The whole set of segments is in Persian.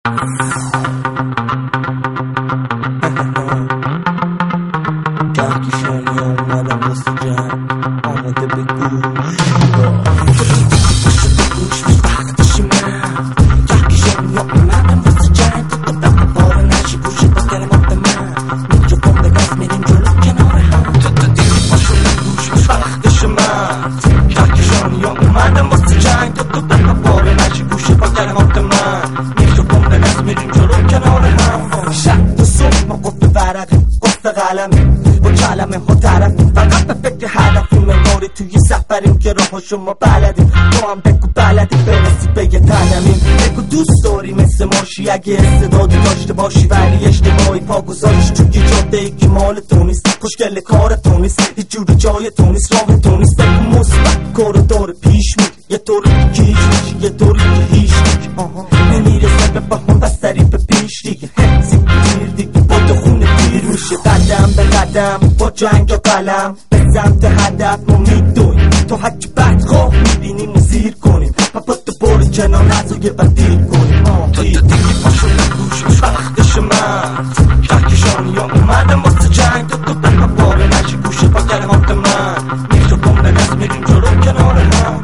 کهکشانی اومدم واسه جمع آماده به گوش وقتشی من کهکشانی اومدم واسه جمع تو دقیقه باره نشی گوشه با کلمات من میکروفون به دست میریم جلو کنار هم تو دیر باشو بگوش وقتش من کهکشانی اومدم واسه جنگ تو دقیقه باره نشی گوشه با کلمات من میکروفون به دست میریم جلو کنار هم شب و صبح ما قفل ورقه قفل قلمه با کلمه ها طرف فقط به فکر هدفیم ماری توی سفریم که راه شما بلدیم تو هم بگو بلدی برسی به یه قدمیم بگو دوست داری مثل ماشی اگه استعدادی داشته باشی ولی اجتماعی پا گذاریش توی جاده ای که مال تو نیست خوشگل کار تو نیست هیچ جور جای تو نیست راه تو نیست بگو مثبت کارو داره پیش میری یه طوری که هیچ میشی یه طوری که هیچ نمیرسه به بهان بستری به پیش دیگه هزی تیر دیگه با تو خونه دیر میشه قدم به قدم با جنگ و قلم به سمت هدف ما میدویم تو حج بدخواه میبینیم و زیر کنیم و با تو بار کنار نزایه و دیر کنیم تو دیگه پاشو بگوش وقتش من کهکشانی ها اومدم واسه جنگ تو بپا باره نشی گوشه با کلمات من میکروفون به دست میریم جلو کنار هم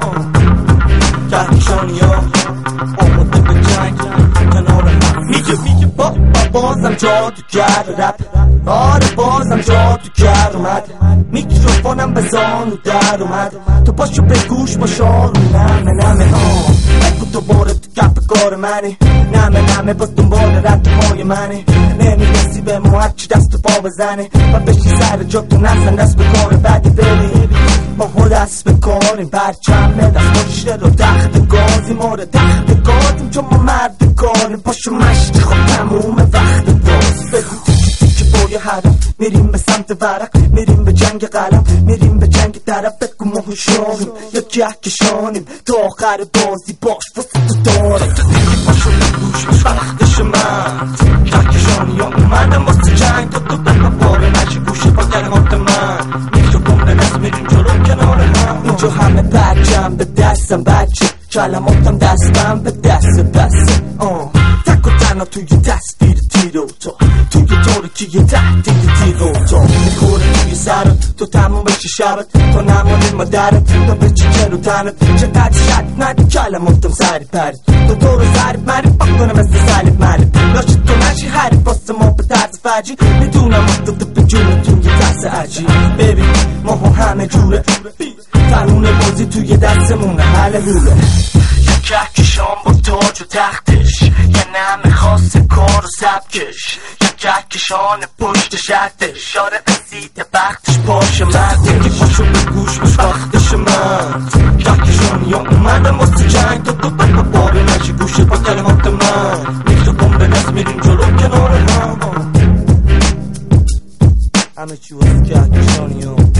کهکشانی ها آماده به جنگ کنار هم میگه بازم جادوگر رپ آره بازم جادوگر اومد میکروفونم به زانو در اومد تو پاشو به گوش با شارو نمه بگو دوباره تو کف کار منی نمه باز دنبال ردهای منی نمیرسی به ما هرچی دست و پا بزنی و بشی سر جا تو نزن دست به کار بعدی بری ما ها دست به کاریم برچمه دست باشه رو تخت گازی ما رو تخت گازیم چون ما مرد کاریم پاشو مشتی خب تموم وقت باز بگو تیکی بای هدف میریم به سمت ورق میریم به جنگ قلم میریم به جنگ طرف بگو ما هوشیاریم یا کهکشانیم تا آخر بازی باش واسه تو دارم تو دیگه پاشو بگوش وقتش من کهکشانی ها اومدم واسه جنگ تو بپا باره نشی گوشه با کلمات من میکروفون به دست میریم جلو کنار هم اینجا همه پرچم به دستم بچه کلماتم دستم به دست تک و تنها توی تصویر تیرو توی طوری که یه تهدید تیرو میخوره توی سرت تو تموم بشی شبت تو نمانی مادرت تو بچی جلو تنت چقدر شک ندی کلماتم سری پرید تو رو ضریب مریب بکنه مثل سلیب مریب لاشی تو نشی حریب واسه ما به طرز فجی میدونم افتاده به جونتون یه دست عجیب ببین ما همه جوره قانون بازی توی دستمونه حل هوله کهکشان با تاج و تختش یه نمه خاص کار و سبکش یه کهکشان پشت شرطش یاره رسیده وقتش پاش مرد که پاشو به گوش وقتش من کهکشانی ها اومدم واسه جنگ تو بپا باره نشی گوشه با کلمات من میکروفون به دست میریم جلو کنار هم همه چی واسه کهکشانی ها